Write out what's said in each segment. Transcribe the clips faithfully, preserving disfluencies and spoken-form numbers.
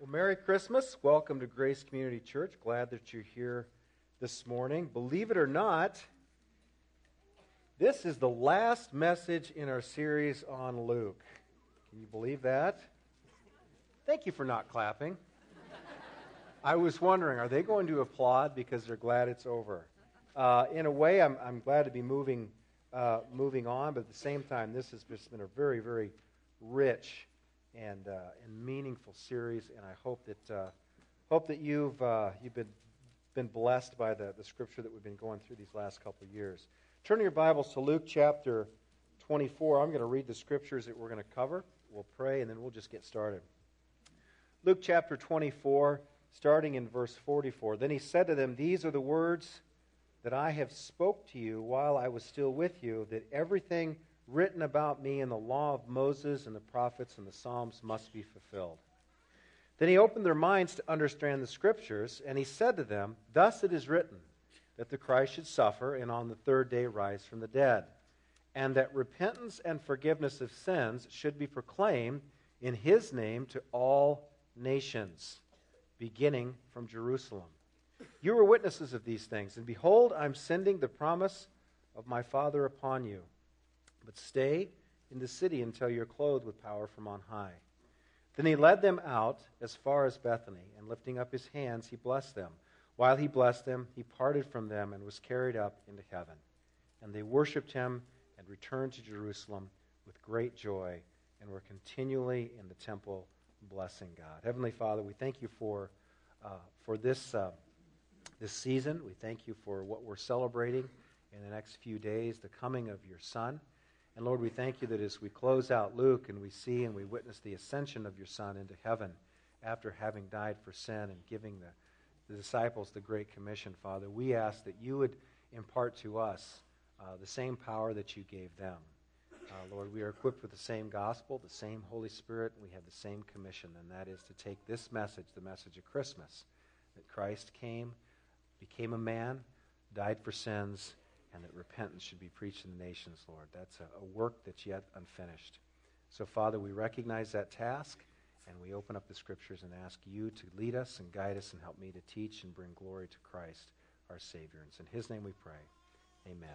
Well, Merry Christmas. Welcome to Grace Community Church. Glad that you're here this morning. Believe it or not, this is the last message in our series on Luke. Can you believe that? Thank you for not clapping. I was wondering, are they going to applaud because they're glad it's over? Uh, in a way, I'm, I'm glad to be moving, uh, moving on, but at the same time, this has just been a very, very rich and uh, and meaningful series, and I hope that uh, hope that you've uh, you've been been blessed by the, the scripture that we've been going through these last couple of years. Turn your Bibles to Luke chapter twenty-four. I'm going to read the scriptures that we're going to cover. We'll pray, and then we'll just get started. Luke chapter twenty-four, starting in verse forty-four. Then he said to them, "These are the words that I have spoke to you while I was still with you, that everything written about me in the law of Moses and the prophets and the Psalms must be fulfilled." Then he opened their minds to understand the Scriptures, and he said to them, "Thus it is written, that the Christ should suffer and on the third day rise from the dead, and that repentance and forgiveness of sins should be proclaimed in his name to all nations, beginning from Jerusalem. You are witnesses of these things, and behold, I am sending the promise of my Father upon you. But stay in the city until you're clothed with power from on high." Then he led them out as far as Bethany, and lifting up his hands, he blessed them. While he blessed them, he parted from them and was carried up into heaven. And they worshipped him and returned to Jerusalem with great joy, and were continually in the temple blessing God. Heavenly Father, we thank you for uh, for this uh, this season. We thank you for what we're celebrating in the next few days, the coming of your Son. And Lord, we thank you that as we close out Luke and we see and we witness the ascension of your Son into heaven after having died for sin and giving the, the disciples the Great Commission, Father, we ask that you would impart to us uh, the same power that you gave them. Uh, Lord, we are equipped with the same gospel, the same Holy Spirit, and we have the same commission, and that is to take this message, the message of Christmas, that Christ came, became a man, died for sins, and that repentance should be preached in the nations, Lord. That's a, a work that's yet unfinished. So, Father, we recognize that task, and we open up the Scriptures and ask you to lead us and guide us and help me to teach and bring glory to Christ, our Savior. And it's in his name we pray. Amen.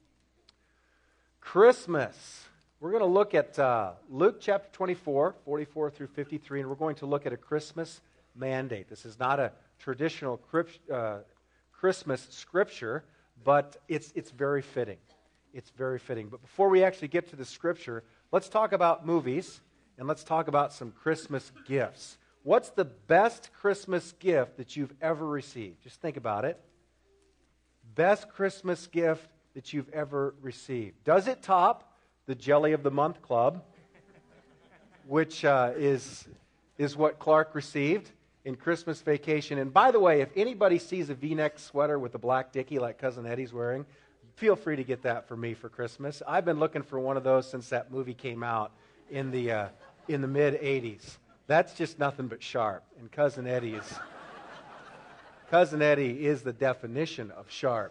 Christmas. We're going to look at uh, Luke chapter twenty-four, forty-four through fifty-three, and we're going to look at a Christmas mandate. This is not a traditional uh, Christmas scripture, but it's it's very fitting. It's very fitting. But before we actually get to the scripture, let's talk about movies, and let's talk about some Christmas gifts. What's the best Christmas gift that you've ever received? Just think about it. Best Christmas gift that you've ever received. Does it top the Jelly of the Month Club, which uh, is is what Clark received in Christmas Vacation? And by the way, if anybody sees a V-neck sweater with a black dickie like Cousin Eddie's wearing, feel free to get that for me for Christmas. I've been looking for one of those since that movie came out in the uh, in the mid eighties. That's just nothing but sharp, and Cousin Eddie is Cousin Eddie is the definition of sharp.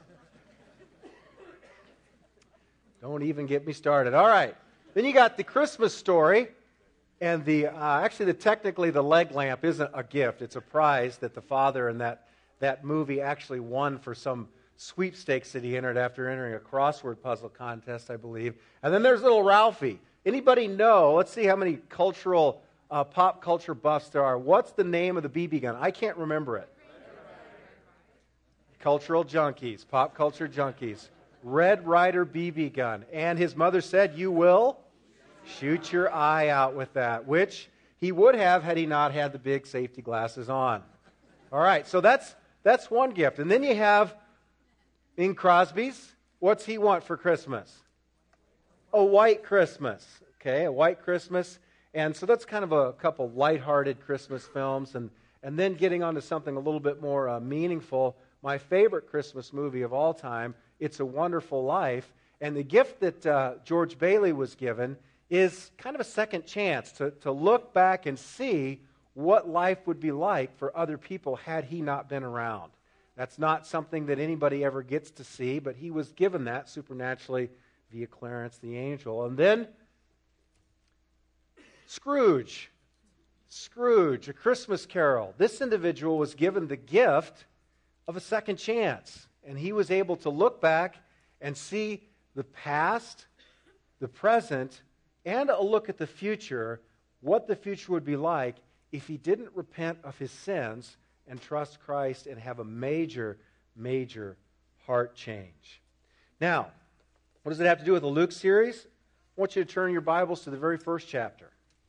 Don't even get me started. All right, then you got the Christmas Story. And the uh, actually, the technically, the leg lamp isn't a gift. It's a prize that the father in that, that movie actually won for some sweepstakes that he entered after entering a crossword puzzle contest, I believe. And then there's little Ralphie. Anybody know? Let's see how many cultural, uh, pop culture buffs there are. What's the name of the B B gun? I can't remember it. Cultural junkies, pop culture junkies. Red Ryder B B gun. And his mother said, "You will shoot your eye out with that," which he would have had he not had the big safety glasses on. All right, so that's that's one gift. And then you have Bing Crosby's. What's he want for Christmas? A white Christmas. Okay, a white Christmas. And so that's kind of a couple lighthearted Christmas films. And, and then getting on to something a little bit more uh, meaningful. My favorite Christmas movie of all time, It's a Wonderful Life. And the gift that uh, George Bailey was given is kind of a second chance to, to look back and see what life would be like for other people had he not been around. That's not something that anybody ever gets to see, but he was given that supernaturally via Clarence the angel. And then Scrooge. Scrooge. Scrooge, A Christmas Carol, this individual was given the gift of a second chance. And he was able to look back and see the past, the present, and a look at the future, what the future would be like if he didn't repent of his sins and trust Christ and have a major, major heart change. Now, what does it have to do with the Luke series? I want you to turn your Bibles to the very first chapter.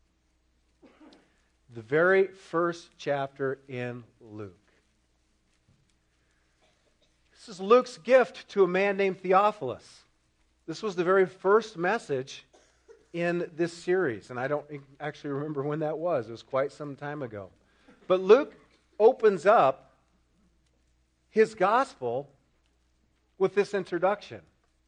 The very first chapter in Luke. This is Luke's gift to a man named Theophilus. This was the very first message in this series, and I don't actually remember when that was. It was quite some time ago. But Luke opens up his gospel with this introduction.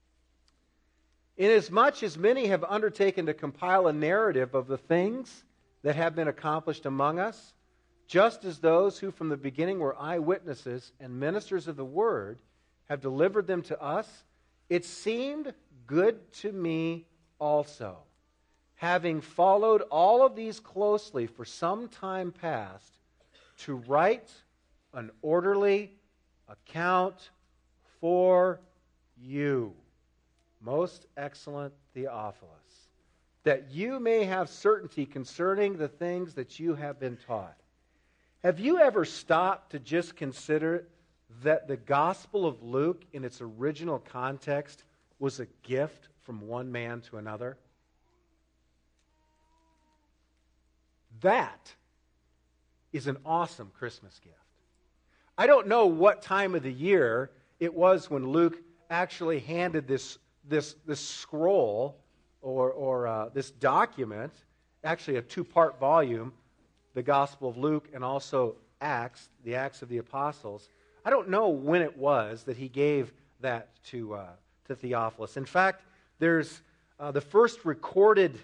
Inasmuch as many have undertaken to compile a narrative of the things that have been accomplished among us, just as those who from the beginning were eyewitnesses and ministers of the word have delivered them to us, it seemed good to me also, having followed all of these closely for some time past, to write an orderly account for you, most excellent Theophilus, that you may have certainty concerning the things that you have been taught. Have you ever stopped to just consider that the Gospel of Luke, in its original context, was a gift from one man to another? That is an awesome Christmas gift. I don't know what time of the year it was when Luke actually handed this, this, this scroll or, or uh, this document, actually a two-part volume, the Gospel of Luke and also Acts, the Acts of the Apostles. I don't know when it was that he gave that to, uh, to Theophilus. In fact, there's uh, the first recorded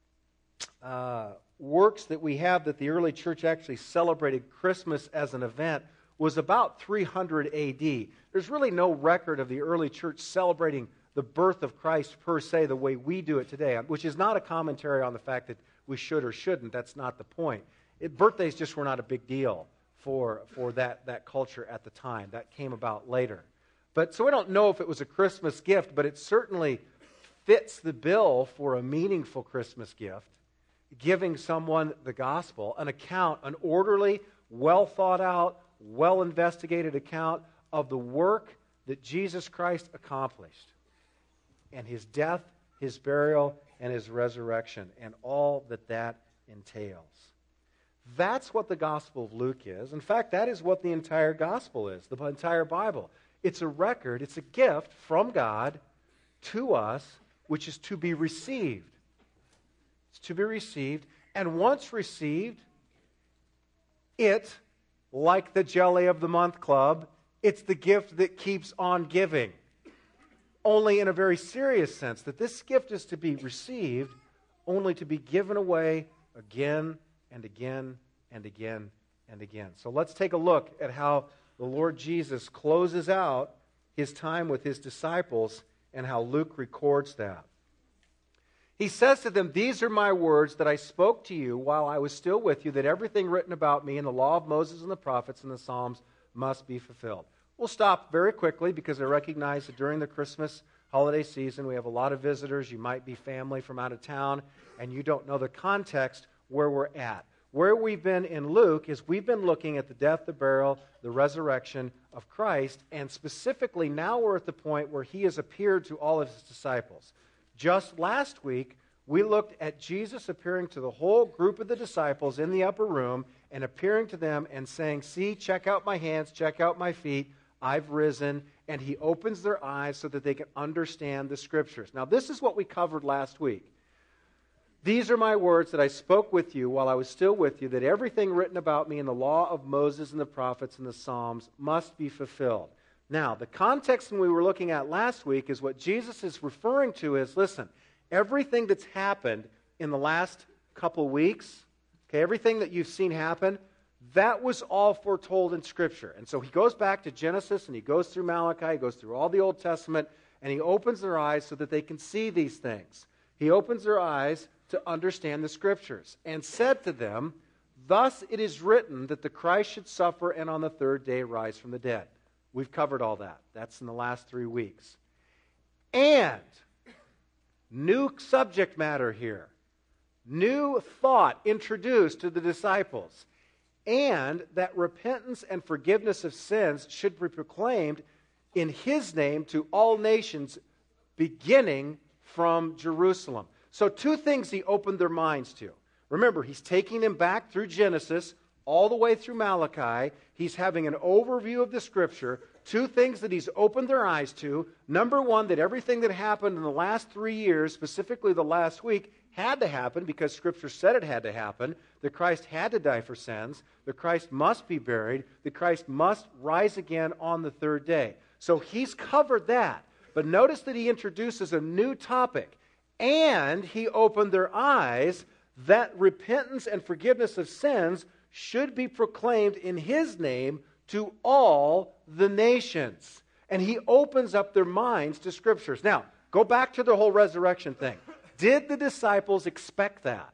uh, works that we have that the early church actually celebrated Christmas as an event was about three hundred A D. There's really no record of the early church celebrating the birth of Christ per se the way we do it today, which is not a commentary on the fact that we should or shouldn't. That's not the point. It, birthdays just were not a big deal for, for that, that culture at the time. That came about later. But so I don't know if it was a Christmas gift, but it certainly fits the bill for a meaningful Christmas gift, giving someone the gospel, an account, an orderly, well thought out, well investigated account of the work that Jesus Christ accomplished, and his death, his burial, and his resurrection, and all that that entails. That's what the Gospel of Luke is. In fact, that is what the entire Gospel is, the entire Bible. It's a record, it's a gift from God to us, which is to be received. It's to be received, and once received, it, like the Jelly of the Month Club, it's the gift that keeps on giving. Only in a very serious sense, that this gift is to be received, only to be given away again and again and again and again. So let's take a look at how the Lord Jesus closes out his time with his disciples and how Luke records that. He says to them, "These are my words that I spoke to you while I was still with you, that everything written about me in the law of Moses and the prophets and the Psalms must be fulfilled." We'll stop very quickly because I recognize that during the Christmas holiday season we have a lot of visitors. You might be family from out of town and you don't know the context where we're at. Where we've been in Luke is we've been looking at the death, the burial, the resurrection of Christ, and specifically now we're at the point where he has appeared to all of his disciples. Just last week, we looked at Jesus appearing to the whole group of the disciples in the upper room and appearing to them and saying, "See, check out my hands, check out my feet, I've risen," and he opens their eyes so that they can understand the Scriptures. Now, this is what we covered last week. "These are my words that I spoke with you while I was still with you, that everything written about me in the law of Moses and the prophets and the Psalms must be fulfilled." Now, the context we were looking at last week is what Jesus is referring to is, listen, everything that's happened in the last couple weeks, okay, everything that you've seen happen, that was all foretold in Scripture. And so he goes back to Genesis and he goes through Malachi, he goes through all the Old Testament, and he opens their eyes so that they can see these things. He opens their eyes to understand the Scriptures and said to them, Thus it is written that the Christ should suffer and on the third day rise from the dead. We've covered all that. That's in the last three weeks. And, new subject matter here. New thought introduced to the disciples. And that repentance and forgiveness of sins should be proclaimed in His name to all nations, beginning from Jerusalem. So two things He opened their minds to. Remember, He's taking them back through Genesis, all the way through Malachi. He's having an overview of the Scripture. Two things that He's opened their eyes to. Number one, that everything that happened in the last three years, specifically the last week, had to happen because Scripture said it had to happen. That Christ had to die for sins. That Christ must be buried. That Christ must rise again on the third day. So He's covered that. But notice that He introduces a new topic. And He opened their eyes that repentance and forgiveness of sins should be proclaimed in His name to all the nations. And He opens up their minds to Scriptures. Now, go back to the whole resurrection thing. Did the disciples expect that?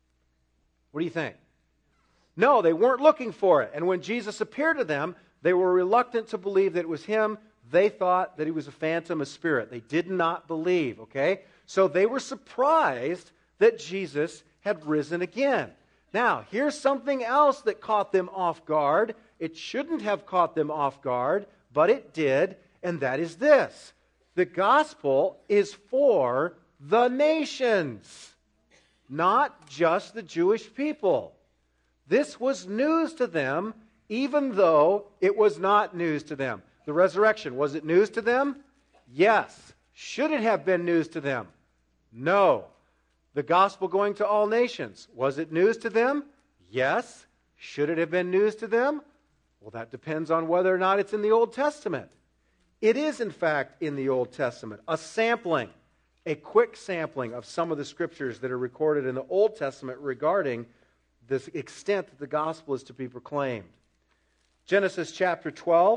What do you think? No, they weren't looking for it. And when Jesus appeared to them, they were reluctant to believe that it was Him. They thought that He was a phantom, a spirit. They did not believe, okay? So they were surprised that Jesus had risen again. Now, here's something else that caught them off guard. It shouldn't have caught them off guard, but it did, and that is this. The gospel is for the nations, not just the Jewish people. This was news to them, even though it was not news to them. The resurrection, was it news to them? Yes. Should it have been news to them? No. The gospel going to all nations, was it news to them? Yes. Should it have been news to them? Well, that depends on whether or not it's in the Old Testament. It is, in fact, in the Old Testament. A sampling, a quick sampling of some of the scriptures that are recorded in the Old Testament regarding the extent that the gospel is to be proclaimed. Genesis chapter twelve,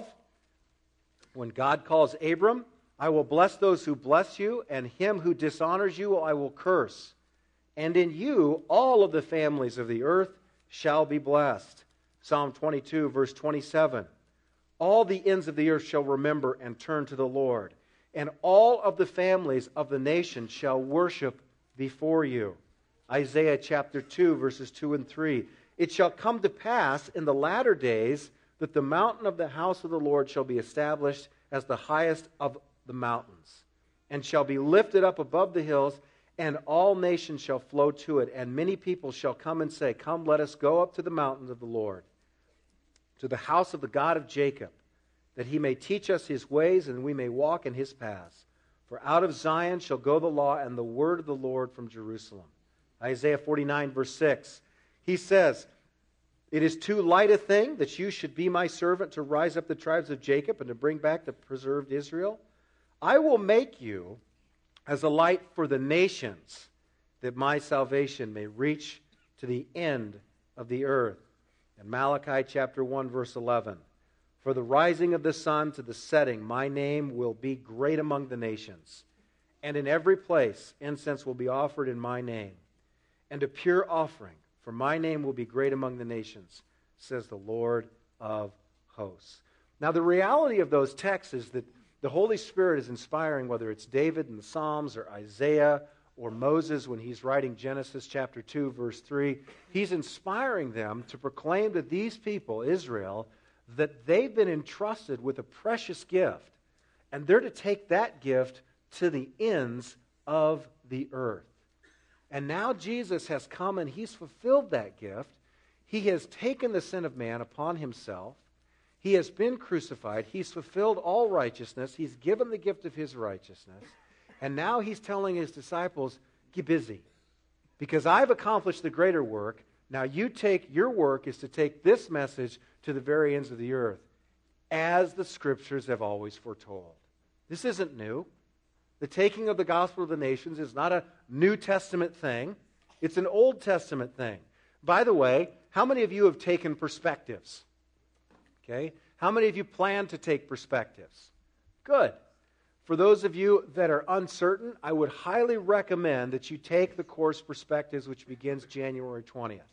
when God calls Abram, I will bless those who bless you, and him who dishonors you I will curse. And in you all of the families of the earth shall be blessed. Psalm twenty-two, verse twenty-seven. All the ends of the earth shall remember and turn to the Lord, and all of the families of the nations shall worship before you. Isaiah chapter two, verses two and three. It shall come to pass in the latter days that the mountain of the house of the Lord shall be established as the highest of the mountains, and shall be lifted up above the hills, and all nations shall flow to it. And many people shall come and say, Come, let us go up to the mountains of the Lord, to the house of the God of Jacob, that He may teach us His ways, and we may walk in His paths. For out of Zion shall go the law and the word of the Lord from Jerusalem. Isaiah forty-nine, verse six. He says, It is too light a thing that you should be my servant to rise up the tribes of Jacob and to bring back the preserved Israel. I will make you as a light for the nations, that my salvation may reach to the end of the earth. And Malachi chapter one, verse eleven. For the rising of the sun to the setting, my name will be great among the nations. And in every place incense will be offered in my name. And a pure offering, for my name will be great among the nations, says the Lord of hosts. Now the reality of those texts is that the Holy Spirit is inspiring, whether it's David in the Psalms or Isaiah or Moses when he's writing Genesis chapter two, verse three. He's inspiring them to proclaim to these people, Israel, that they've been entrusted with a precious gift. And they're to take that gift to the ends of the earth. And now Jesus has come and He's fulfilled that gift. He has taken the sin of man upon Himself. He has been crucified. He's fulfilled all righteousness. He's given the gift of His righteousness. And now He's telling His disciples, get busy. Because I've accomplished the greater work. Now you take, your work is to take this message to the very ends of the earth, as the Scriptures have always foretold. This isn't new. The taking of the gospel of the nations is not a New Testament thing. It's an Old Testament thing. By the way, how many of you have taken perspectives? Okay? How many of you plan to take perspectives? Good. For those of you that are uncertain, I would highly recommend that you take the course Perspectives, which begins January twentieth.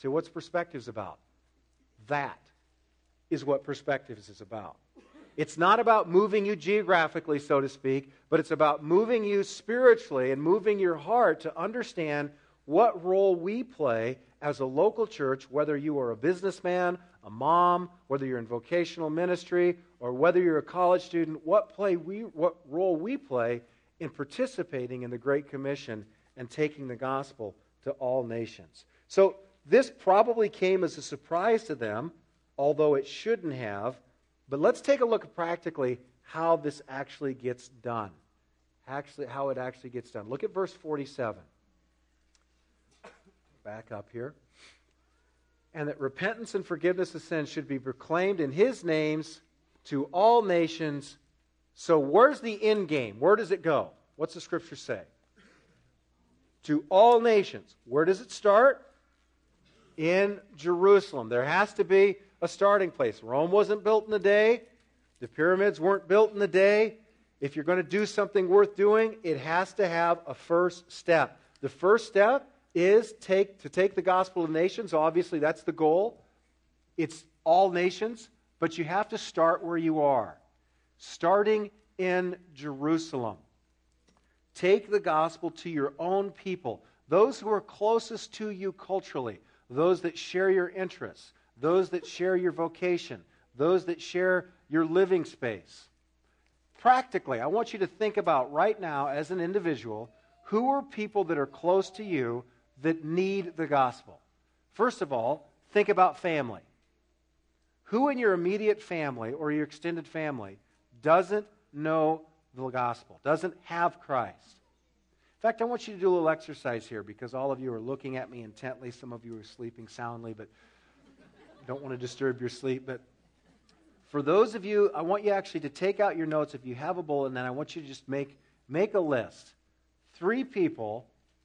So what's perspectives about? That is what perspectives is about. It's not about moving you geographically, so to speak, but it's about moving you spiritually and moving your heart to understand what role we play as a local church, whether you are a businessman, a mom, whether you're in vocational ministry, or whether you're a college student, what play we, what role we play in participating in the Great Commission and taking the gospel to all nations. So this probably came as a surprise to them, although it shouldn't have. But let's take a look at practically how this actually gets done. Actually, how it actually gets done. Look at verse forty-seven. Back up here. And that repentance and forgiveness of sins should be proclaimed in His names to all nations. So where's the end game? Where does it go? What's the Scripture say? To all nations. Where does it start? In Jerusalem. There has to be a starting place. Rome wasn't built in a day. The pyramids weren't built in a day. If you're going to do something worth doing, it has to have a first step. The first step is take to take the gospel to nations. Obviously, that's the goal. It's all nations, but you have to start where you are. Starting in Jerusalem. Take the gospel to your own people, those who are closest to you culturally, those that share your interests, those that share your vocation, those that share your living space. Practically, I want you to think about right now as an individual, who are people that are close to you that need the gospel? First of all, think about family. Who in your immediate family or your extended family doesn't know the gospel, doesn't have Christ? In fact, I want you to do a little exercise here because all of you are looking at me intently. Some of you are sleeping soundly, but don't want to disturb your sleep. But for those of you, I want you actually to take out your notes if you have a bulletin, and I want you to just make, make a list. Three people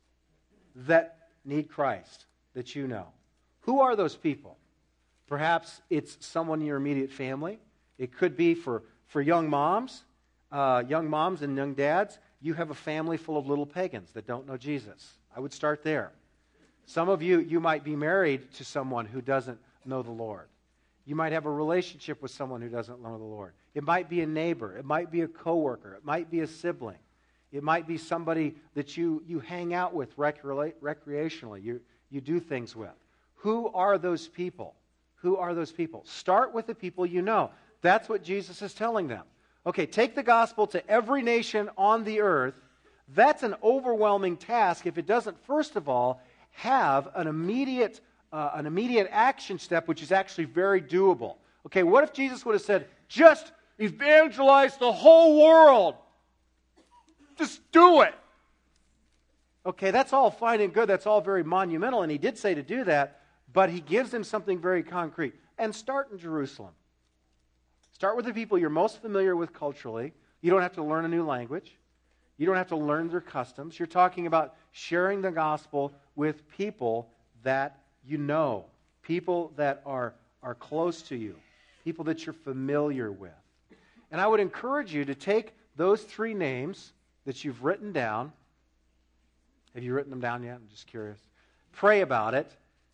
that need Christ that you know. Who are those people? Perhaps it's someone in your immediate family. It could be for, for young moms, uh, young moms and young dads. You have a family full of little pagans that don't know Jesus. I would start there. Some of you, you might be married to someone who doesn't know the Lord. You might have a relationship with someone who doesn't know the Lord. It might be a neighbor. It might be a coworker. It might be a sibling. It might be somebody that you, you hang out with recre- recreationally. You, you do things with. Who are those people? Who are those people? Start with the people you know. That's what Jesus is telling them. Okay, take the gospel to every nation on the earth. That's an overwhelming task if it doesn't, first of all, have an immediate, uh, an immediate action step, which is actually very doable. Okay, what if Jesus would have said, just evangelize the whole world? Just do it. Okay, that's all fine and good. That's all very monumental, and He did say to do that, but He gives them something very concrete. And start in Jerusalem. Start with the people you're most familiar with culturally. You don't have to learn a new language. You don't have to learn their customs. You're talking about sharing the gospel with people that you know, people that are, are close to you, people that you're familiar with. And I would encourage you to take those three names that you've written down. Have you written them down yet? I'm just curious. Pray about it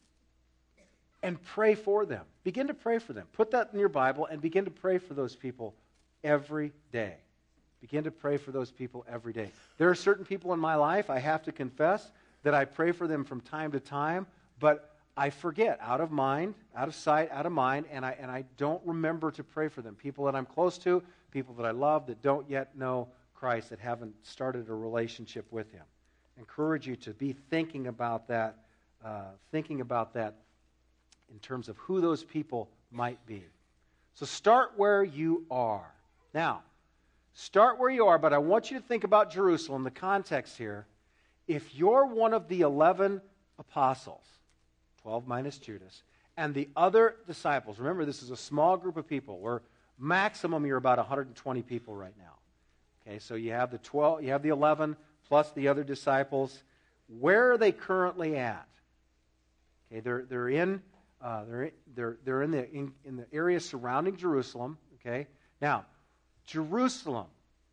and pray for them. Begin to pray for them. Put that in your Bible and begin to pray for those people every day. Begin to pray for those people every day. There are certain people in my life, I have to confess, that I pray for them from time to time, but I forget, out of mind, out of sight, out of mind, and I and I don't remember to pray for them. People that I'm close to, people that I love that don't yet know Christ, that haven't started a relationship with Him. I encourage you to be thinking about that, uh, thinking about that in terms of who those people might be. So start where you are. Now, start where you are, but I want you to think about Jerusalem, the context here. If you're one of the eleven apostles, twelve minus Judas, and the other disciples, remember this is a small group of people, where maximum you're about one hundred twenty people right now. Okay, so you have the twelve, you have the eleven plus the other disciples. Where are they currently at? Okay, they're they're in uh, they're they're they're in the in, in the area surrounding Jerusalem. Okay, now Jerusalem,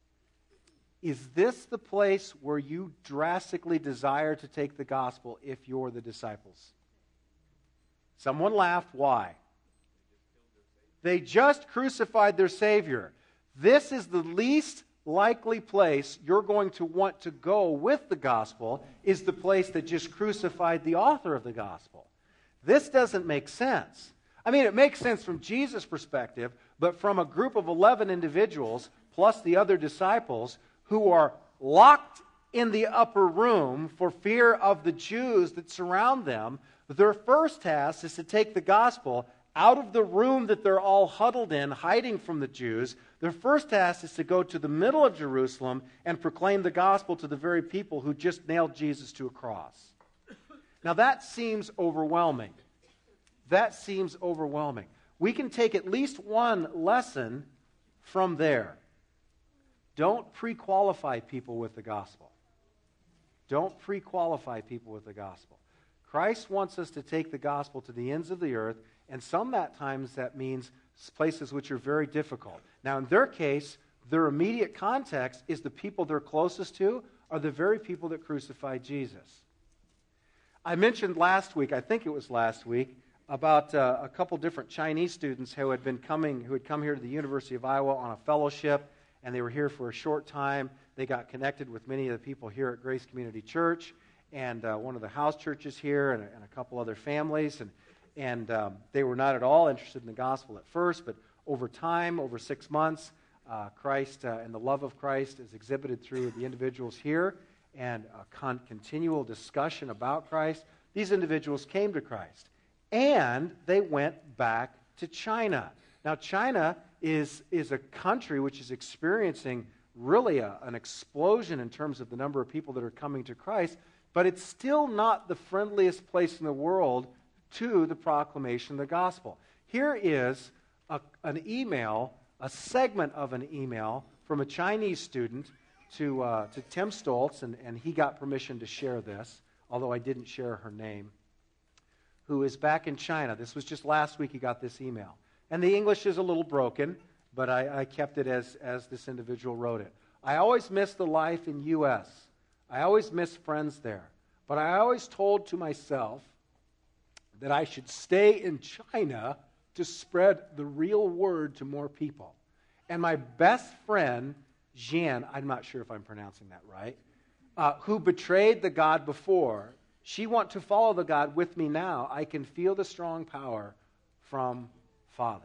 is this the place where you drastically desire to take the gospel if you're the disciples? Someone laughed. Why? They just crucified their Savior. This is the least likely place you're going to want to go with the gospel, is the place that just crucified the author of the gospel. This doesn't make sense. I mean, it makes sense from Jesus' perspective, but from a group of eleven individuals, plus the other disciples, who are locked in the upper room for fear of the Jews that surround them, their first task is to take the gospel out of the room that they're all huddled in, hiding from the Jews. Their first task is to go to the middle of Jerusalem and proclaim the gospel to the very people who just nailed Jesus to a cross. Now that seems overwhelming. That seems overwhelming. We can take at least one lesson from there. Don't pre-qualify people with the gospel. Don't pre-qualify people with the gospel. Christ wants us to take the gospel to the ends of the earth, and some that times that means places which are very difficult. Now, in their case, their immediate context is the people they're closest to are the very people that crucified Jesus. I mentioned last week, I think it was last week, about uh, a couple different Chinese students who had been coming, who had come here to the University of Iowa on a fellowship, and they were here for a short time. They got connected with many of the people here at Grace Community Church, and uh, one of the house churches here, and a, and a couple other families, and and um, they were not at all interested in the gospel at first, but over time, over six months, uh, Christ uh, and the love of Christ is exhibited through the individuals here, and a con- continual discussion about Christ. These individuals came to Christ, and they went back to China. Now, China is, is a country which is experiencing really a, an explosion in terms of the number of people that are coming to Christ, but it's still not the friendliest place in the world to the proclamation of the gospel. Here is a, an email, a segment of an email from a Chinese student to, uh, to Tim Stoltz, and, and he got permission to share this, although I didn't share her name, who is back in China. This was just last week he got this email. And the English is a little broken, but I, I kept it as, as this individual wrote it. I always miss the life in U S I always miss friends there. But I always told to myself that I should stay in China to spread the real word to more people. And my best friend, Jian, I'm not sure if I'm pronouncing that right, uh, who betrayed the God before, she wants to follow the God with me now. I can feel the strong power from Father.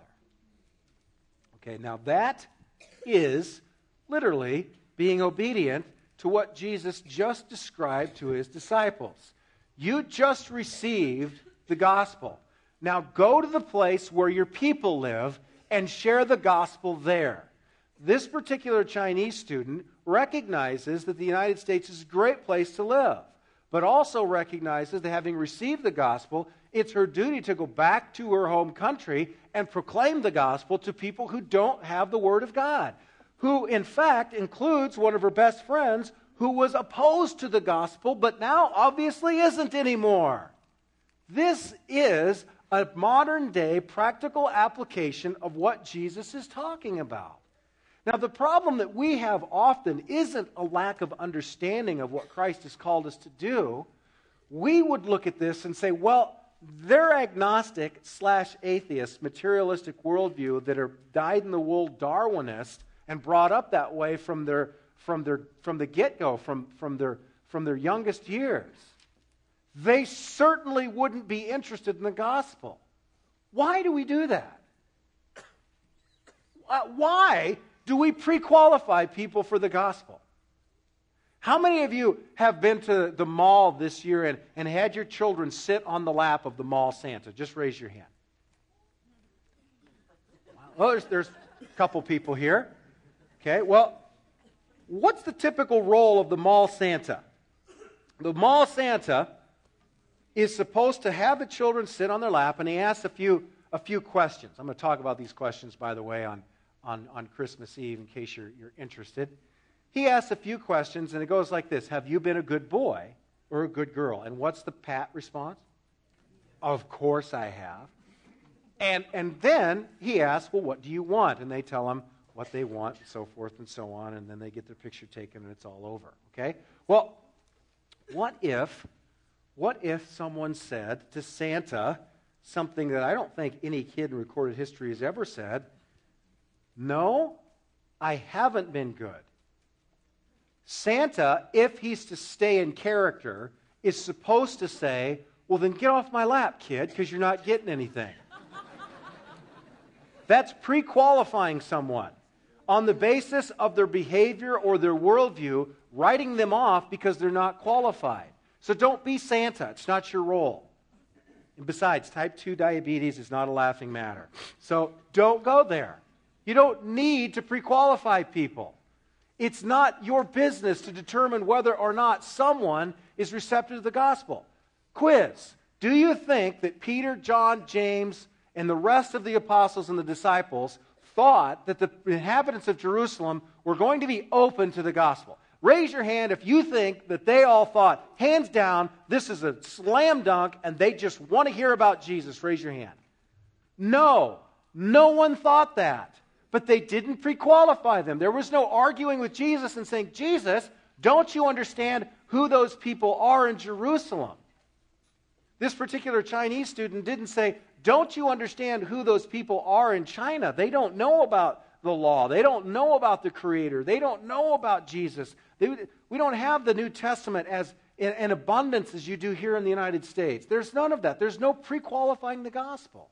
Okay, now that is literally being obedient to what Jesus just described to his disciples. You just received the gospel. Now go to the place where your people live and share the gospel there. This particular Chinese student recognizes that the United States is a great place to live, but also recognizes that having received the gospel, it's her duty to go back to her home country and proclaim the gospel to people who don't have the Word of God, who in fact includes one of her best friends who was opposed to the gospel, but now obviously isn't anymore. This is a modern-day practical application of what Jesus is talking about. Now, the problem that we have often isn't a lack of understanding of what Christ has called us to do. We would look at this and say, well, they're agnostic slash atheist, materialistic worldview that are dyed-in-the-wool Darwinist and brought up that way from their from their from the get-go, from, from their from their youngest years. They certainly wouldn't be interested in the gospel. Why do we do that? Why do we pre-qualify people for the gospel? How many of you have been to the mall this year and, and had your children sit on the lap of the mall Santa? Just raise your hand. Well, there's, there's a couple people here. Okay, well, what's the typical role of the mall Santa? The mall Santa is supposed to have the children sit on their lap, and he asks a few a few questions. I'm going to talk about these questions, by the way, on, on, on Christmas Eve, in case you're, you're interested. He asks a few questions, and it goes like this. Have you been a good boy or a good girl? And what's the pat response? Of course I have. And, and then he asks, well, what do you want? And they tell him what they want, and so forth and so on, and then they get their picture taken, and it's all over. Okay? Well, what if... What if someone said to Santa, something that I don't think any kid in recorded history has ever said. No, I haven't been good. Santa, if he's to stay in character, is supposed to say, well, then get off my lap, kid, because you're not getting anything. That's pre-qualifying someone on the basis of their behavior or their worldview, writing them off because they're not qualified. So don't be Santa. It's not your role. And besides, type two diabetes is not a laughing matter. So don't go there. You don't need to pre-qualify people. It's not your business to determine whether or not someone is receptive to the gospel. Quiz. Do you think that Peter, John, James, and the rest of the apostles and the disciples thought that the inhabitants of Jerusalem were going to be open to the gospel? Raise your hand if you think that they all thought, hands down, this is a slam dunk and they just want to hear about Jesus. Raise your hand. No, no one thought that. But they didn't pre-qualify them. There was no arguing with Jesus and saying, Jesus, don't you understand who those people are in Jerusalem? This particular Chinese student didn't say, don't you understand who those people are in China? They don't know about the law. They don't know about the Creator. They don't know about Jesus. They, we don't have the New Testament as in, in abundance as you do here in the United States. There's none of that. There's no pre-qualifying the gospel.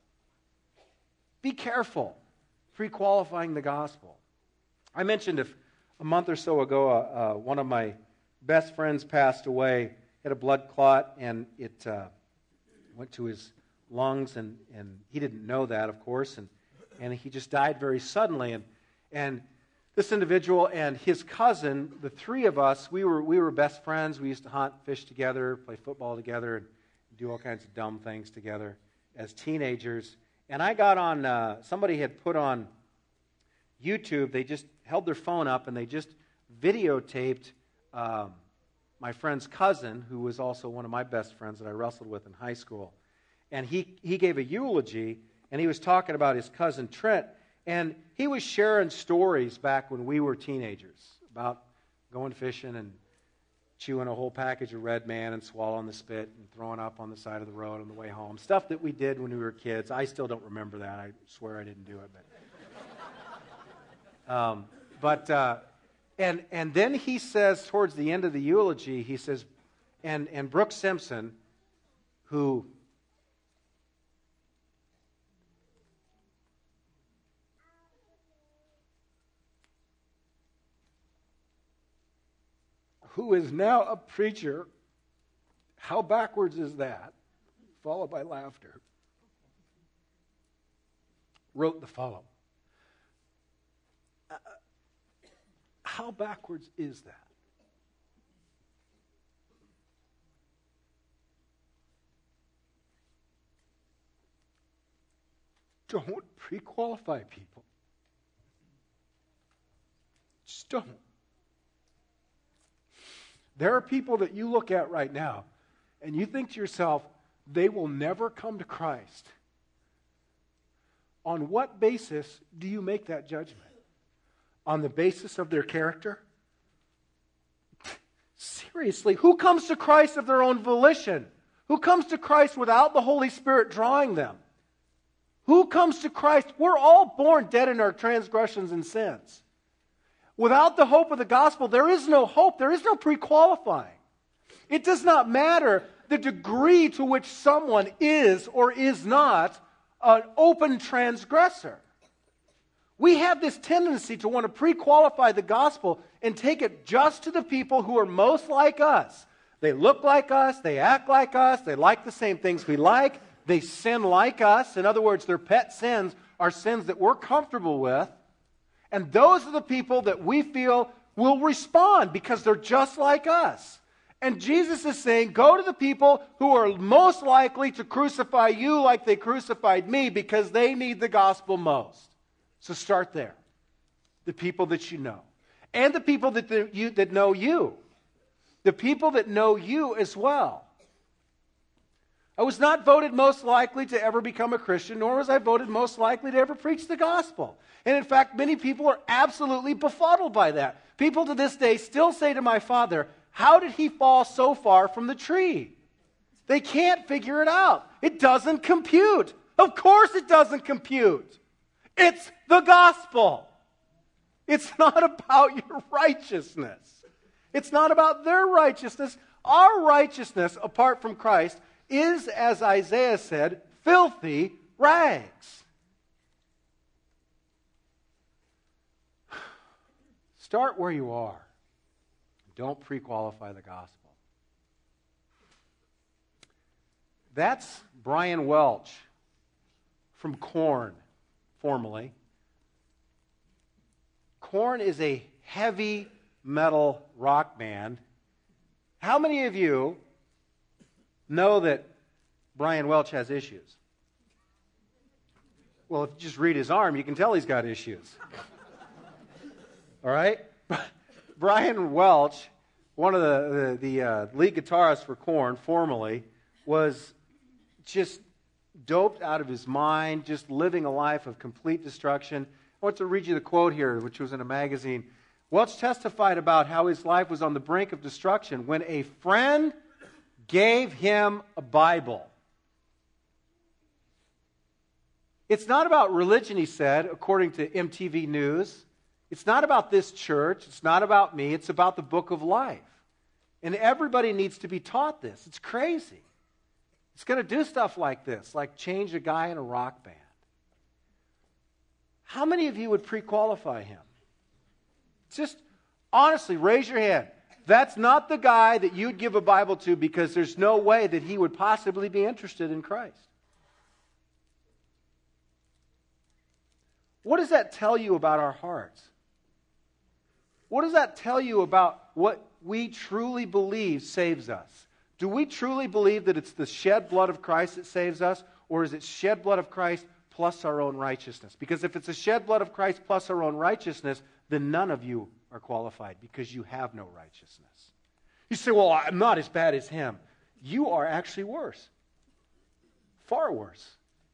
Be careful pre-qualifying the gospel. I mentioned if a month or so ago, uh, uh, one of my best friends passed away, had a blood clot, and it uh, went to his lungs, and, and he didn't know that, of course, and, and he just died very suddenly. And and this individual and his cousin, the three of us, we were we were best friends. We used to hunt, fish together, play football together, and do all kinds of dumb things together as teenagers. And I got on, uh, somebody had put on YouTube, they just held their phone up and they just videotaped um, my friend's cousin, who was also one of my best friends that I wrestled with in high school. And he, he gave a eulogy, and he was talking about his cousin Trent, and he was sharing stories back when we were teenagers about going fishing and chewing a whole package of Red Man and swallowing the spit and throwing up on the side of the road on the way home. Stuff that we did when we were kids. I still don't remember that. I swear I didn't do it. But, um, but uh, and and then he says towards the end of the eulogy, he says, and, and Brooke Simpson, who who is now a preacher, how backwards is that? Followed by laughter. Wrote the following. Uh, how backwards is that? Don't pre-qualify people. Just don't. There are people that you look at right now, and you think to yourself, they will never come to Christ. On what basis do you make that judgment? On the basis of their character? Seriously, who comes to Christ of their own volition? Who comes to Christ without the Holy Spirit drawing them? Who comes to Christ? We're all born dead in our transgressions and sins. Without the hope of the gospel, there is no hope. There is no pre-qualifying. It does not matter the degree to which someone is or is not an open transgressor. We have this tendency to want to pre-qualify the gospel and take it just to the people who are most like us. They look like us, they act like us, they like the same things we like, they sin like us. In other words, their pet sins are sins that we're comfortable with. And those are the people that we feel will respond because they're just like us. And Jesus is saying, go to the people who are most likely to crucify you like they crucified me because they need the gospel most. So start there. The people that you know. And the people that, the, you, that know you. The people that know you as well. I was not voted most likely to ever become a Christian, nor was I voted most likely to ever preach the gospel. And in fact, many people are absolutely befuddled by that. People to this day still say to my father, how did he fall so far from the tree? They can't figure it out. It doesn't compute. Of course it doesn't compute. It's the gospel. It's not about your righteousness. It's not about their righteousness. Our righteousness, apart from Christ, is, as Isaiah said, filthy rags. Start where you are. Don't pre-qualify the gospel. That's Brian Welch from Korn, formerly. Korn is a heavy metal rock band. How many of you know that Brian Welch has issues? Well, if you just read his arm, you can tell he's got issues. All right? Brian Welch, one of the, the, the uh, lead guitarists for Korn, formerly, was just doped out of his mind, just living a life of complete destruction. I want to read you the quote here, which was in a magazine. Welch testified about how his life was on the brink of destruction when a friend gave him a Bible. It's not about religion, he said, according to M T V News. It's not about this church. It's not about me. It's about the book of life. And everybody needs to be taught this. It's crazy. It's going to do stuff like this, like change a guy in a rock band. How many of you would pre-qualify him? Just honestly, raise your hand. That's not the guy that you'd give a Bible to because there's no way that he would possibly be interested in Christ. What does that tell you about our hearts? What does that tell you about what we truly believe saves us? Do we truly believe that it's the shed blood of Christ that saves us, or is it shed blood of Christ plus our own righteousness? Because if it's a shed blood of Christ plus our own righteousness, then none of you are qualified because you have no righteousness. You say, well, I'm not as bad as him. You are actually worse. Far worse.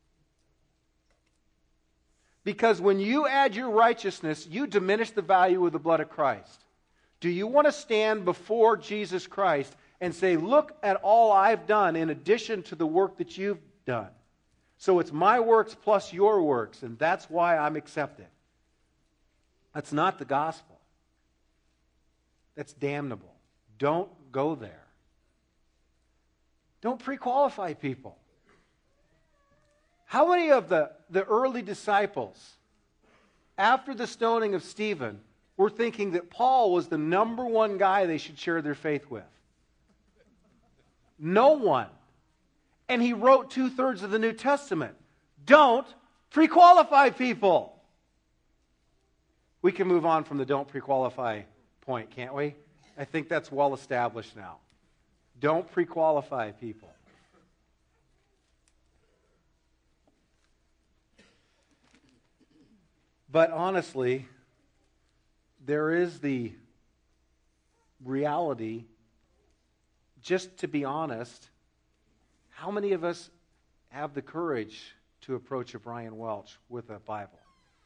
Because when you add your righteousness, you diminish the value of the blood of Christ. Do you want to stand before Jesus Christ and say, look at all I've done in addition to the work that you've done? So it's my works plus your works, and that's why I'm accepted. That's not the gospel. That's damnable. Don't go there. Don't pre-qualify people. How many of the, the early disciples, after the stoning of Stephen, were thinking that Paul was the number one guy they should share their faith with? No one. And he wrote two-thirds of the New Testament. Don't pre-qualify people. We can move on from the don't pre-qualify point, can't we? I think that's well established now. Don't pre-qualify people. But honestly, there is the reality, just to be honest, how many of us have the courage to approach a Brian Welch with a Bible?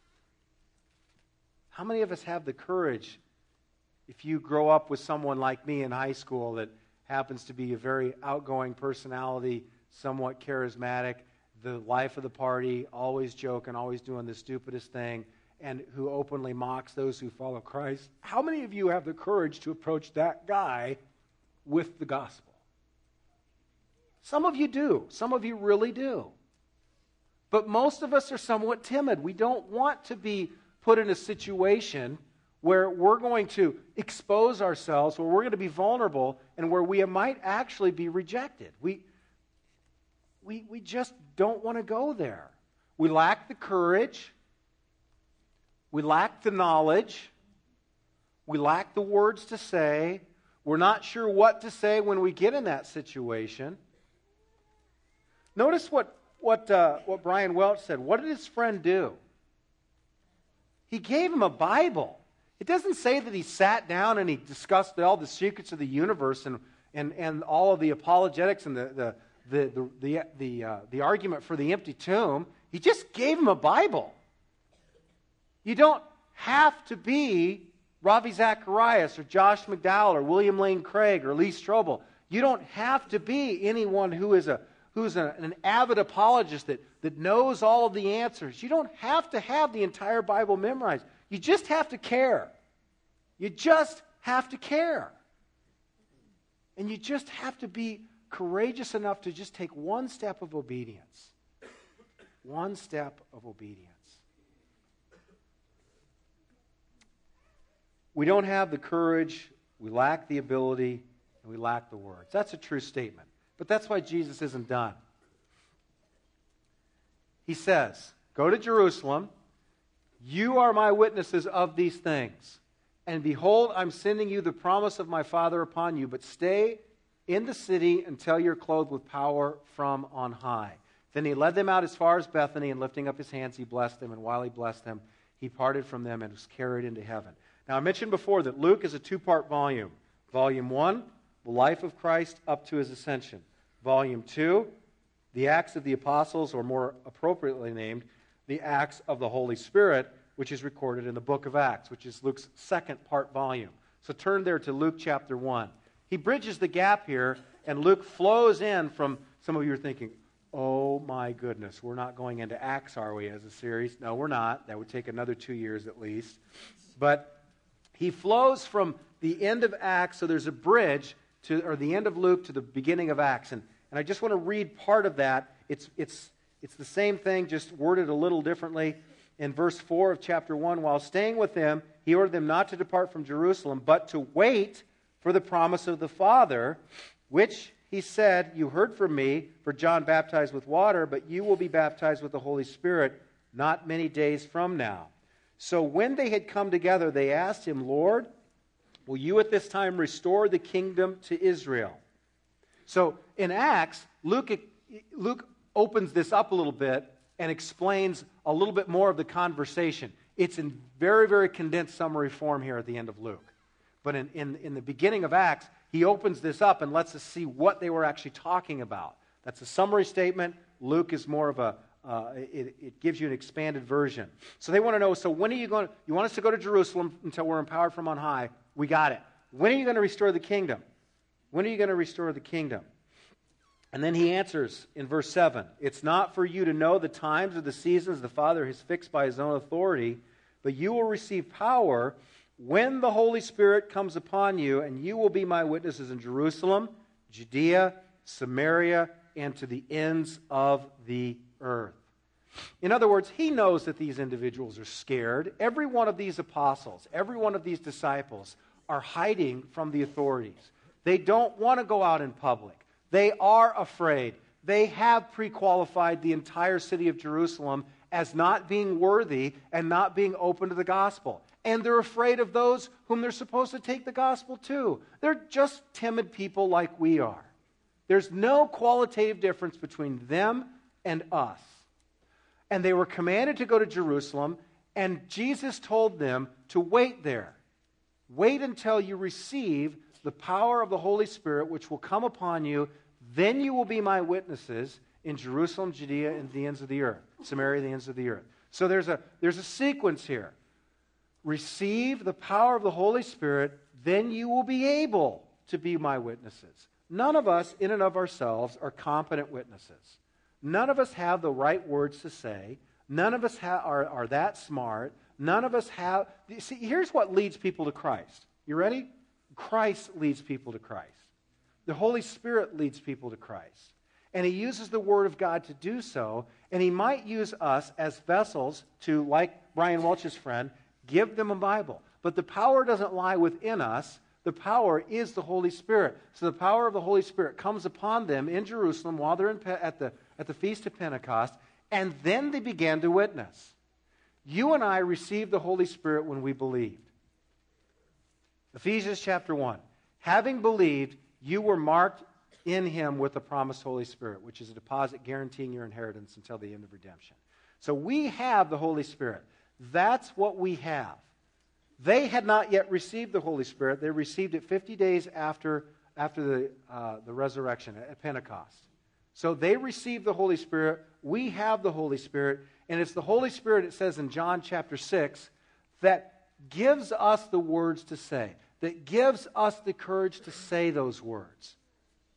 How many of us have the courage, if you grow up with someone like me in high school that happens to be a very outgoing personality, somewhat charismatic, the life of the party, always joking, always doing the stupidest thing, and who openly mocks those who follow Christ? How many of you have the courage to approach that guy with the gospel? Some of you do. Some of you really do. But most of us are somewhat timid. We don't want to be put in a situation where we're going to expose ourselves, where we're going to be vulnerable, and where we might actually be rejected. We, we, we just don't want to go there. We lack the courage. We lack the knowledge. We lack the words to say. We're not sure what to say when we get in that situation. Notice what, what, uh, what Brian Welch said. What did his friend do? He gave him a Bible. It doesn't say that he sat down and he discussed all the secrets of the universe and, and, and all of the apologetics and the, the, the, the, the, the, uh, the argument for the empty tomb. He just gave him a Bible. You don't have to be Ravi Zacharias or Josh McDowell or William Lane Craig or Lee Strobel. You don't have to be anyone who is a who's a, an avid apologist that, that knows all of the answers. You don't have to have the entire Bible memorized. You just have to care. You just have to care. And you just have to be courageous enough to just take one step of obedience. One step of obedience. We don't have the courage, we lack the ability, and we lack the words. That's a true statement. But that's why Jesus isn't done. He says, go to Jerusalem. You are my witnesses of these things. And behold, I'm sending you the promise of my Father upon you. But stay in the city until you're clothed with power from on high. Then he led them out as far as Bethany, and lifting up his hands, he blessed them. And while he blessed them, he parted from them and was carried into heaven. Now, I mentioned before that Luke is a two-part volume. Volume one, the life of Christ up to his ascension. Volume two, the Acts of the Apostles, or more appropriately named, the Acts of the Holy Spirit, which is recorded in the book of Acts, which is Luke's second part volume. So turn there to Luke chapter one. He bridges the gap here, and Luke flows in from, some of you are thinking, oh my goodness, we're not going into Acts, are we, as a series? No, we're not. That would take another two years at least. But he flows from the end of Acts, so there's a bridge, to, or the end of Luke to the beginning of Acts. And, and I just want to read part of that. It's, it's, it's the same thing, just worded a little differently. In verse four of chapter one, while staying with them, he ordered them not to depart from Jerusalem, but to wait for the promise of the Father, which he said, you heard from me, for John baptized with water, but you will be baptized with the Holy Spirit not many days from now. So when they had come together, they asked him, Lord, will you at this time restore the kingdom to Israel? So in Acts, Luke, Luke opens this up a little bit and explains a little bit more of the conversation. It's in very, very condensed summary form here at the end of Luke. But in, in, in the beginning of Acts, he opens this up and lets us see what they were actually talking about. That's a summary statement. Luke is more of a, uh, it, it gives you an expanded version. So they want to know, so when are you going to, you want us to go to Jerusalem until we're empowered from on high? We got it. When are you going to restore the kingdom? When are you going to restore the kingdom? And then he answers in verse seven, it's not for you to know the times or the seasons the Father has fixed by his own authority, but you will receive power when the Holy Spirit comes upon you, and you will be my witnesses in Jerusalem, Judea, Samaria, and to the ends of the earth. In other words, he knows that these individuals are scared. Every one of these apostles, every one of these disciples are hiding from the authorities. They don't want to go out in public. They are afraid. They have pre-qualified the entire city of Jerusalem as not being worthy and not being open to the gospel. And they're afraid of those whom they're supposed to take the gospel to. They're just timid people like we are. There's no qualitative difference between them and us. And they were commanded to go to Jerusalem, and Jesus told them to wait there. Wait until you receive the power of the Holy Spirit, which will come upon you. Then you will be my witnesses in Jerusalem, Judea, and the ends of the earth. Samaria, the ends of the earth. So there's a, there's a sequence here. Receive the power of the Holy Spirit, then you will be able to be my witnesses. None of us, in and of ourselves, are competent witnesses. None of us have the right words to say. None of us ha- are, are that smart. None of us have... See, here's what leads people to Christ. You ready? Christ leads people to Christ. The Holy Spirit leads people to Christ. And he uses the Word of God to do so. And he might use us as vessels to, like Brian Welch's friend, give them a Bible. But the power doesn't lie within us. The power is the Holy Spirit. So the power of the Holy Spirit comes upon them in Jerusalem while they're in Pe- at the, at the Feast of Pentecost, and then they began to witness. You and I received the Holy Spirit when we believed. Ephesians chapter one. Having believed, you were marked in him with the promised Holy Spirit, which is a deposit guaranteeing your inheritance until the end of redemption. So we have the Holy Spirit. That's what we have. They had not yet received the Holy Spirit. They received it fifty days after, after the, uh, the resurrection at Pentecost. So they received the Holy Spirit. We have the Holy Spirit. And it's the Holy Spirit, it says in John chapter six, that gives us the words to say, that gives us the courage to say those words.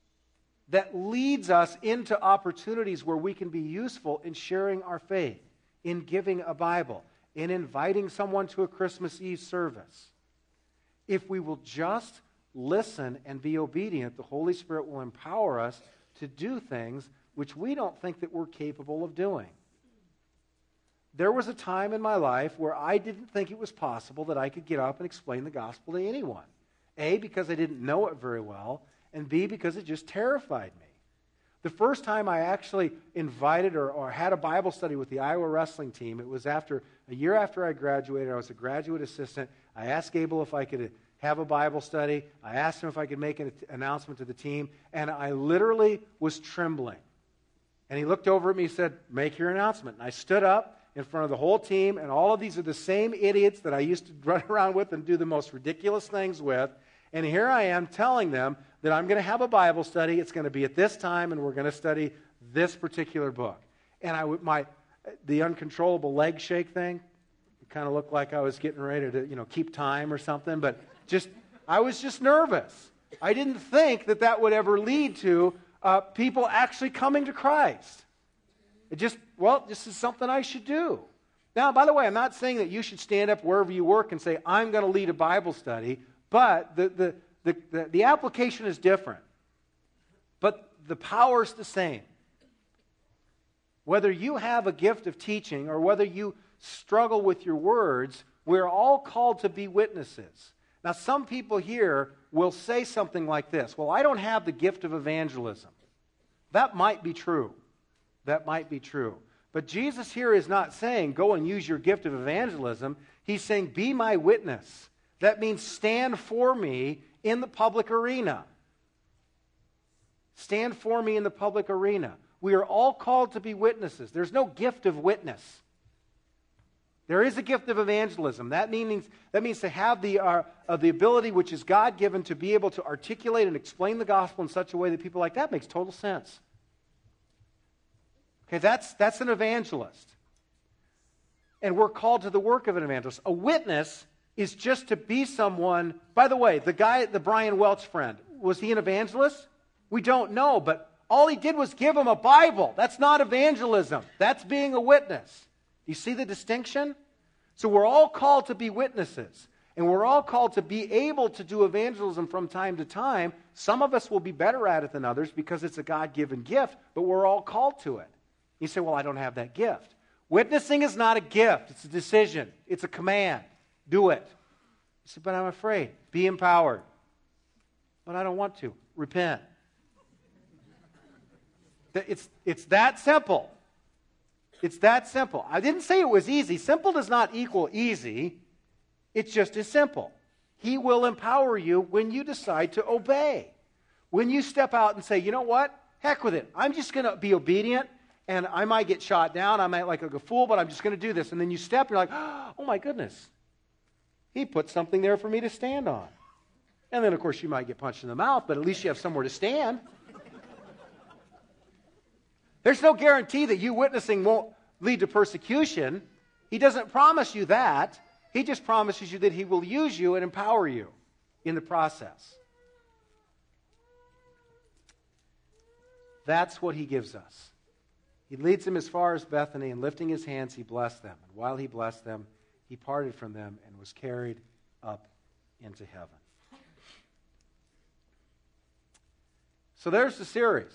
that leads us into opportunities where we can be useful in sharing our faith, in giving a Bible, in inviting someone to a Christmas Eve service. If we will just listen and be obedient, the Holy Spirit will empower us to do things which we don't think that we're capable of doing. There was a time in my life where I didn't think it was possible that I could get up and explain the gospel to anyone. A, because I didn't know it very well, and B, because it just terrified me. The first time I actually invited or, or had a Bible study with the Iowa wrestling team, it was after a year after I graduated. I was a graduate assistant. I asked Gable if I could have a Bible study. I asked him if I could make an announcement to the team, and I literally was trembling. And he looked over at me and said, "Make your announcement." And I stood up in front of the whole team, and all of these are the same idiots that I used to run around with and do the most ridiculous things with. And here I am telling them that I'm going to have a Bible study. It's going to be at this time, and we're going to study this particular book. And I would, my, the uncontrollable leg shake thing, it kind of looked like I was getting ready to, you know, keep time or something. But just, I was just nervous. I didn't think that that would ever lead to uh, people actually coming to Christ. It just, well, this is something I should do. Now, by the way, I'm not saying that you should stand up wherever you work and say, "I'm going to lead a Bible study," but the, the, the, the, the application is different. But the power is the same. Whether you have a gift of teaching or whether you struggle with your words, we're all called to be witnesses. Now, some people here will say something like this: "Well, I don't have the gift of evangelism." That might be true. That might be true. But Jesus here is not saying, go and use your gift of evangelism. He's saying, be my witness. That means stand for me in the public arena. Stand for me in the public arena. We are all called to be witnesses. There's no gift of witness. There is a gift of evangelism. That means, that means to have the, uh, uh, the ability which is God-given to be able to articulate and explain the gospel in such a way that people are like, that makes total sense. Okay, that's, that's an evangelist. And we're called to the work of an evangelist. A witness is just to be someone. By the way, the guy, the Brian Welch friend, was he an evangelist? We don't know, but all he did was give him a Bible. That's not evangelism. That's being a witness. You see the distinction? So we're all called to be witnesses. And we're all called to be able to do evangelism from time to time. Some of us will be better at it than others because it's a God-given gift, but we're all called to it. You say, well, I don't have that gift. Witnessing is not a gift. It's a decision. It's a command. Do it. You say, but I'm afraid. Be empowered. But I don't want to. Repent. It's, it's that simple. It's that simple. I didn't say it was easy. Simple does not equal easy. It's just as simple. He will empower you when you decide to obey. When you step out and say, you know what? Heck with it. I'm just going to be obedient. And I might get shot down, I might look like a fool, but I'm just going to do this. And then you step, and you're like, oh my goodness. He put something there for me to stand on. And then, of course, you might get punched in the mouth, but at least you have somewhere to stand. There's no guarantee that you witnessing won't lead to persecution. He doesn't promise you that. He just promises you that he will use you and empower you in the process. That's what he gives us. He leads them as far as Bethany, and lifting his hands, he blessed them. And while he blessed them, he parted from them and was carried up into heaven. So there's the series.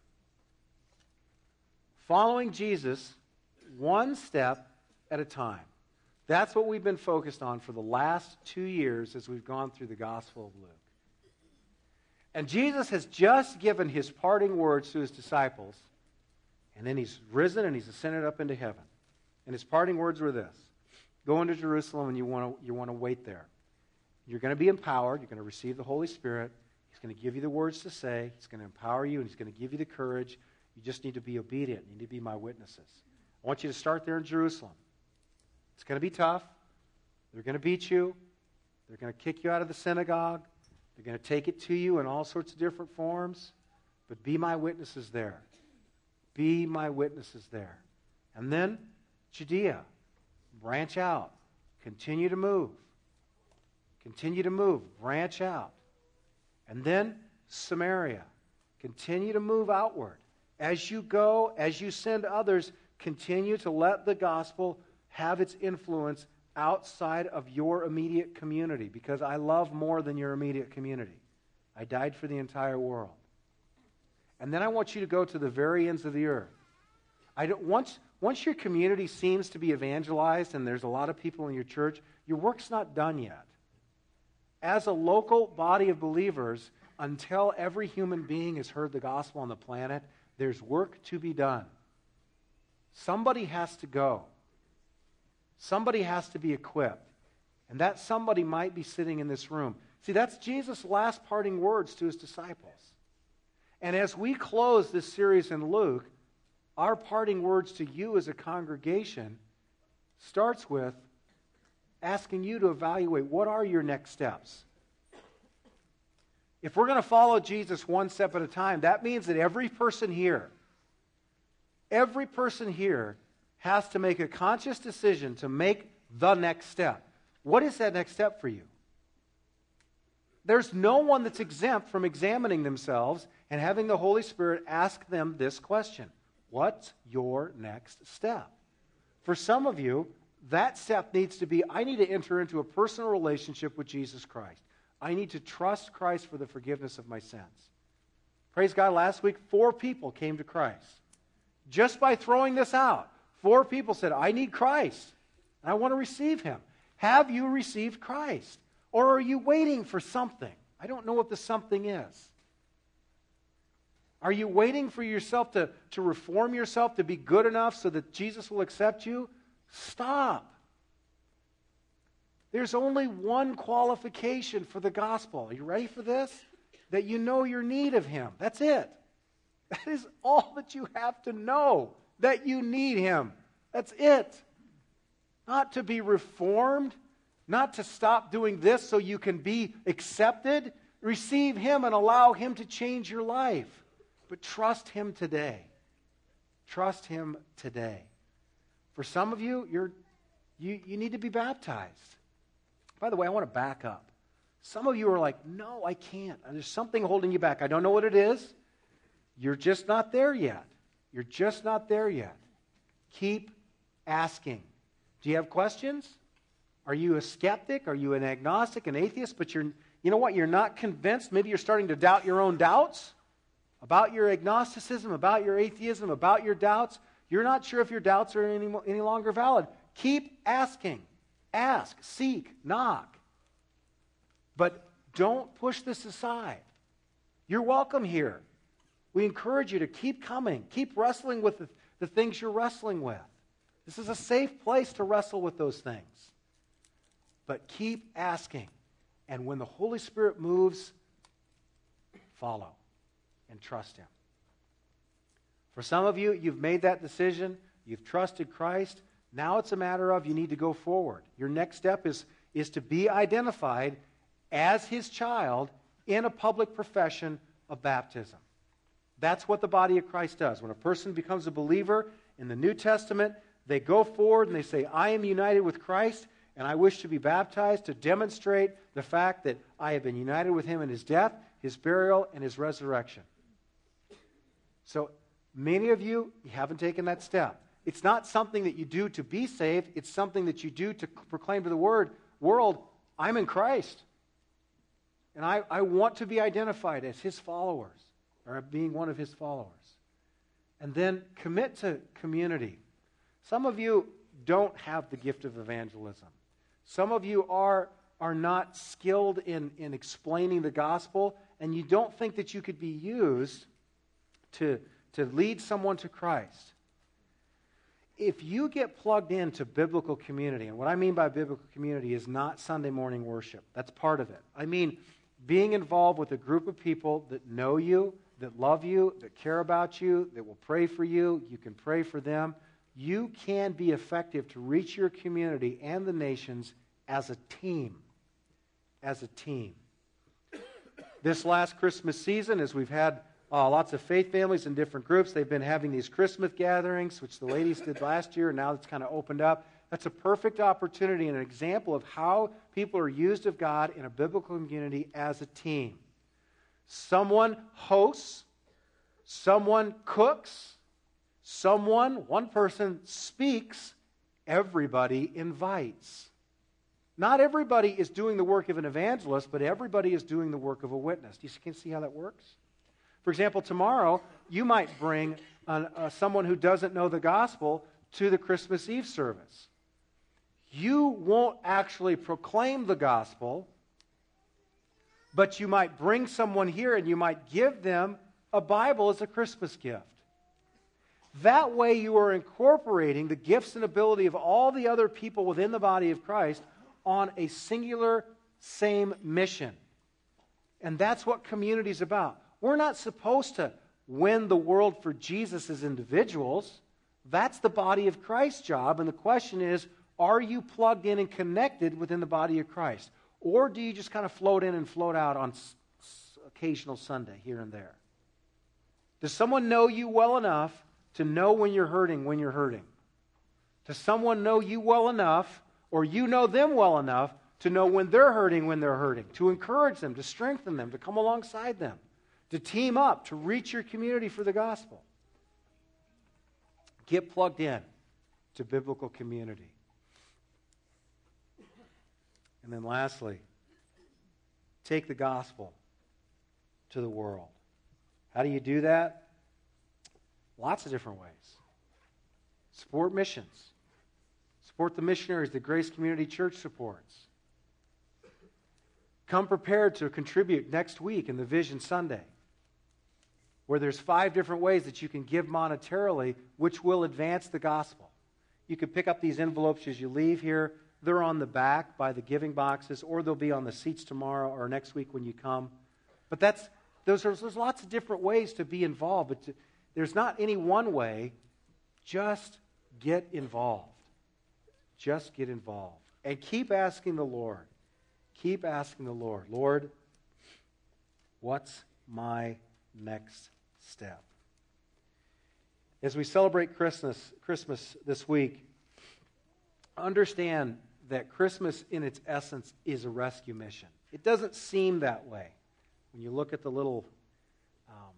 Following Jesus one step at a time. That's what we've been focused on for the last two years as we've gone through the Gospel of Luke. And Jesus has just given his parting words to his disciples. And then he's risen and he's ascended up into heaven. And his parting words were this: go into Jerusalem and you want to you want to wait there. You're going to be empowered. You're going to receive the Holy Spirit. He's going to give you the words to say. He's going to empower you, and he's going to give you the courage. You just need to be obedient. You need to be my witnesses. I want you to start there in Jerusalem. It's going to be tough. They're going to beat you. They're going to kick you out of the synagogue. They're going to take it to you in all sorts of different forms. But be my witnesses there. Be my witnesses there. And then Judea. Branch out. Continue to move. Continue to move. Branch out. And then Samaria. Continue to move outward. As you go, as you send others, continue to let the gospel have its influence outside of your immediate community, because I love more than your immediate community. I died for the entire world. And then I want you to go to the very ends of the earth. I don't, once, once your community seems to be evangelized and there's a lot of people in your church, your work's not done yet. As a local body of believers, until every human being has heard the gospel on the planet, there's work to be done. Somebody has to go. Somebody has to be equipped. And that somebody might be sitting in this room. See, that's Jesus' last parting words to his disciples. And as we close this series in Luke, our parting words to you as a congregation starts with asking you to evaluate, what are your next steps? If we're going to follow Jesus one step at a time, that means that every person here, every person here has to make a conscious decision to make the next step. What is that next step for you? There's no one that's exempt from examining themselves and having the Holy Spirit ask them this question. What's your next step? For some of you, that step needs to be, I need to enter into a personal relationship with Jesus Christ. I need to trust Christ for the forgiveness of my sins. Praise God, last week, four people came to Christ. Just by throwing this out, four people said, I need Christ. I want to receive Him. Have you received Christ? Or are you waiting for something? I don't know what the something is. Are you waiting for yourself to, to reform yourself, to be good enough so that Jesus will accept you? Stop. There's only one qualification for the gospel. Are you ready for this? That you know your need of Him. That's it. That is all that you have to know, that you need Him. That's it. Not to be reformed, not to stop doing this so you can be accepted. Receive Him and allow Him to change your life. But trust Him today. Trust Him today. For some of you, you're, you, you need to be baptized. By the way, I want to back up. Some of you are like, no, I can't. There's something holding you back. I don't know what it is. You're just not there yet. You're just not there yet. Keep asking. Do you have questions? Are you a skeptic? Are you an agnostic, an atheist? But you're, you know what? You're not convinced. Maybe you're starting to doubt your own doubts about your agnosticism, about your atheism, about your doubts. You're not sure if your doubts are any, any longer valid. Keep asking. Ask, seek, knock. But don't push this aside. You're welcome here. We encourage you to keep coming. Keep wrestling with the, the things you're wrestling with. This is a safe place to wrestle with those things. But keep asking. And when the Holy Spirit moves, follow and trust Him. For some of you, you've made that decision. You've trusted Christ. Now it's a matter of you need to go forward. Your next step is, is to be identified as His child in a public profession of baptism. That's what the body of Christ does. When a person becomes a believer in the New Testament, they go forward and they say, I am united with Christ, and I wish to be baptized to demonstrate the fact that I have been united with Him in His death, His burial, and His resurrection. So many of you, you haven't taken that step. It's not something that you do to be saved. It's something that you do to proclaim to the word, world, I'm in Christ. And I, I want to be identified as His followers, or being one of His followers. And then commit to community. Some of you don't have the gift of evangelism. Some of you are, are not skilled in, in explaining the gospel, and you don't think that you could be used to, to lead someone to Christ. If you get plugged into biblical community, and what I mean by biblical community is not Sunday morning worship. That's part of it. I mean being involved with a group of people that know you, that love you, that care about you, that will pray for you. You can pray for them. You can be effective to reach your community and the nations as a team. As a team. This last Christmas season, as we've had Uh, lots of faith families in different groups. They've been having these Christmas gatherings, which the ladies did last year, and now it's kind of opened up. That's a perfect opportunity and an example of how people are used of God in a biblical community as a team. Someone hosts, Someone cooks. Someone, one person speaks. Everybody invites. Not everybody is doing the work of an evangelist, but everybody is doing the work of a witness. Do you see how that works? For example, tomorrow, you might bring an, uh, someone who doesn't know the gospel to the Christmas Eve service. You won't actually proclaim the gospel, but you might bring someone here and you might give them a Bible as a Christmas gift. That way you are incorporating the gifts and ability of all the other people within the body of Christ on a singular, same mission. And that's what community is about. We're not supposed to win the world for Jesus as individuals. That's the body of Christ's job. And the question is, are you plugged in and connected within the body of Christ? Or do you just kind of float in and float out on s- s- occasional Sunday here and there? Does someone know you well enough to know when you're hurting, when you're hurting? Does someone know you well enough, or you know them well enough, to know when they're hurting, when they're hurting, to encourage them, to strengthen them, to come alongside them, to team up, to reach your community for the gospel? Get plugged in to biblical community. And then lastly, take the gospel to the world. How do you do that? Lots of different ways. Support missions. Support the missionaries that Grace Community Church supports. Come prepared to contribute next week in the Vision Sunday, where there's five different ways that you can give monetarily, which will advance the gospel. You can pick up these envelopes as you leave here. They're on the back by the giving boxes, or they'll be on the seats tomorrow or next week when you come. But that's those are, there's lots of different ways to be involved, but to, there's not any one way. Just get involved. Just get involved. And keep asking the Lord. Keep asking the Lord, Lord, what's my next step? As we celebrate Christmas, Christmas this week, understand that Christmas in its essence is a rescue mission. It doesn't seem that way. When you look at the little um,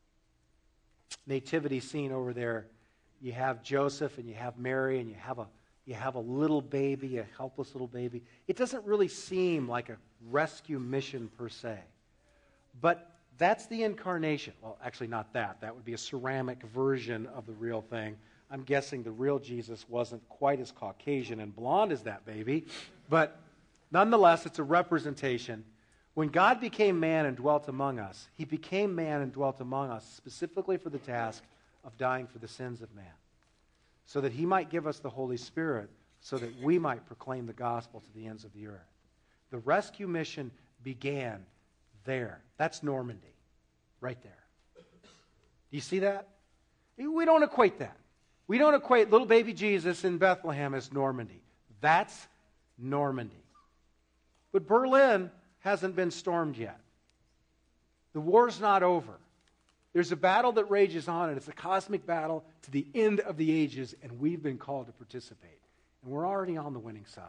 nativity scene over there, you have Joseph and you have Mary and you have a you have a little baby, a helpless little baby. It doesn't really seem like a rescue mission per se. But that's the incarnation. Well, actually not that. That would be a ceramic version of the real thing. I'm guessing the real Jesus wasn't quite as Caucasian and blonde as that baby. But nonetheless, it's a representation. When God became man and dwelt among us, he became man and dwelt among us specifically for the task of dying for the sins of man, so that he might give us the Holy Spirit, so that we might proclaim the gospel to the ends of the earth. The rescue mission began there. That's Normandy, right there. Do you see that? We don't equate that. We don't equate little baby Jesus in Bethlehem as Normandy. That's Normandy. But Berlin hasn't been stormed yet. The war's not over. There's a battle that rages on, and it's a cosmic battle to the end of the ages, and we've been called to participate. And we're already on the winning side.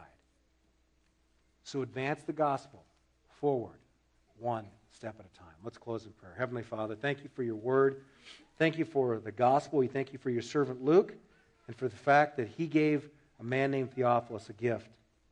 So advance the gospel forward, one step at a time. Let's close in prayer. Heavenly Father, thank you for your word. Thank you for the gospel. We thank you for your servant Luke, and for the fact that he gave a man named Theophilus a gift.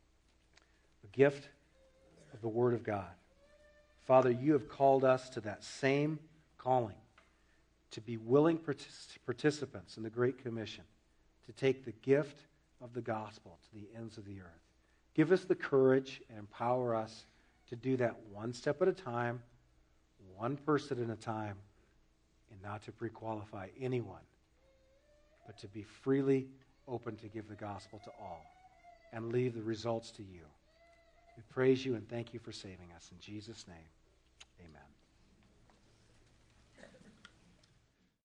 A gift of the Word of God. Father, you have called us to that same calling, to be willing partic- participants in the Great Commission, to take the gift of the gospel to the ends of the earth. Give us the courage and empower us to do that one step at a time, one person at a time, and not to pre-qualify anyone, but to be freely open to give the gospel to all and leave the results to you. We praise you and thank you for saving us. In Jesus' name.